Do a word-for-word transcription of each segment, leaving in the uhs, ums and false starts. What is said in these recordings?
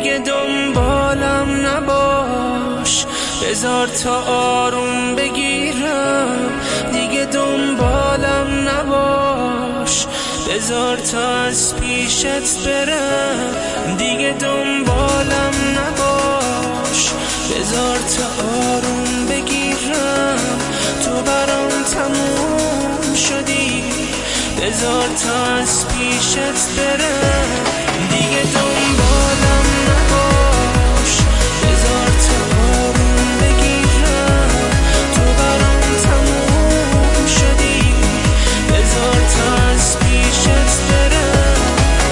دیگه دنبالم نباش، بذار تا آروم بگیرم. دیگه دنبالم نباش، بذار تا از پیشت برم. دیگه دنبالم نباش، بذار تا آروم بگیرم. تو برام تموم شدی، بذار تا از پیشت برم. دیگه دنبالم نباش، بذار تا آروم بگیرم. تو برام تموم شدی، بذار تا از پیشت برم.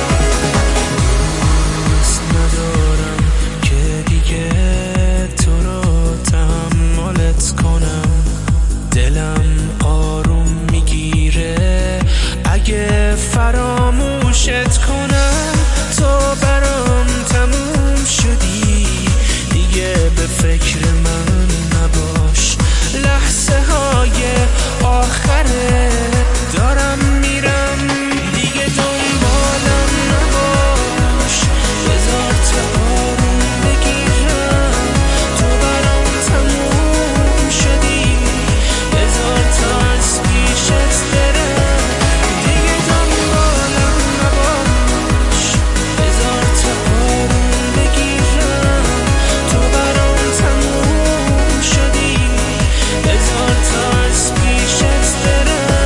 دوست ندارم که دیگه تو رو تحملت کنم. دلم آروم میگیره اگه فراموشت کنم. تو برام تموم شدی، دیگه به فکر من نباش. لحظه های آخره دارم میرم، دیگه دنبالم نباش. بذار تا آروم بگیرم. تو برام تموم شدی، بذار تا از پیشت برم. دیگه دنبالم نباش، بذار تا آروم بگیرم. تو برام تموم شدی، بذار تا از پیشت برم.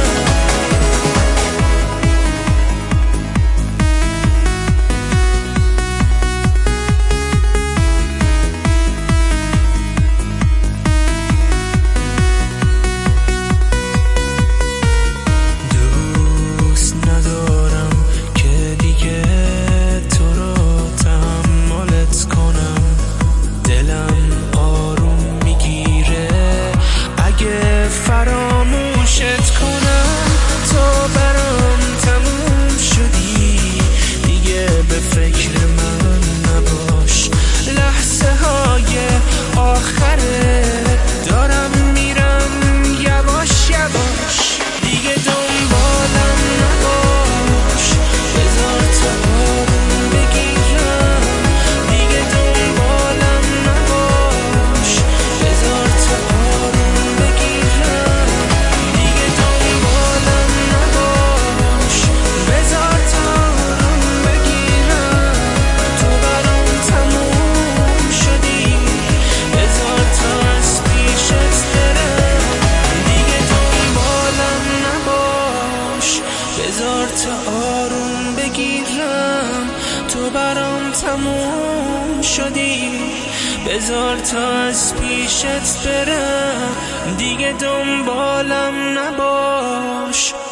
دوست ندارم که دیگه تو رو تحملت کنم. دلم آروم میگیره اگه فراموشت کنم. تو برام تموم شدی، دیگه به فکر من نباش. لحظه های آخره دارم میرم یواش یواش. دیگه دنبالم نباش، بذار تا آروم بگیرم. دیگه دنبالم نباش، بذار تا آروم بگیرم. دیگه دنبالم نباش، بذار تا آروم بگیرم. تو برام تموم شدی، بذار تا از پیشت برم. دیگه دنبالم نباش، بذار تا آروم بگیرم. تو برام تموم شدی، بذار تا از پیشت برم. دیگه دنبالم نباش.